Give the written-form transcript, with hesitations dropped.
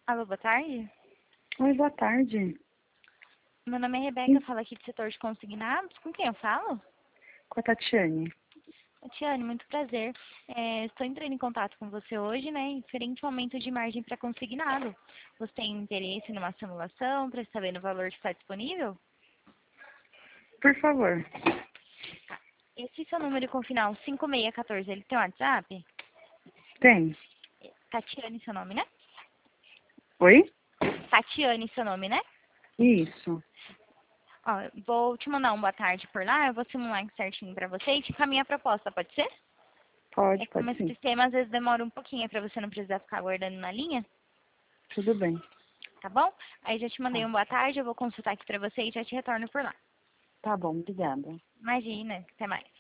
Alô, boa tarde. Oi, boa tarde. Meu nome é Rebeca, eu falo aqui do setor de consignados. Com quem eu falo? Com a Tatiane. Tiane, muito prazer. Estou entrando em contato com você hoje, né, referente ao aumento de margem para consignado. Você tem interesse numa simulação para saber o valor que está disponível? Por favor. Esse seu número com final 5614, ele tem WhatsApp? Tem. Tatiane, seu nome, né? Oi? Tatiane, seu nome, né? Isso. Ó, vou te mandar um boa tarde por lá, eu vou simular certinho para você e te encaminhar a proposta, pode ser? É que o Pode meu sim. sistema às vezes demora um pouquinho para você não precisar ficar aguardando na linha, Tudo bem. tá bom? Aí já te mandei Tá. um boa tarde, eu vou consultar aqui para você e já te retorno por lá. Tá bom, obrigada. Imagina, até mais.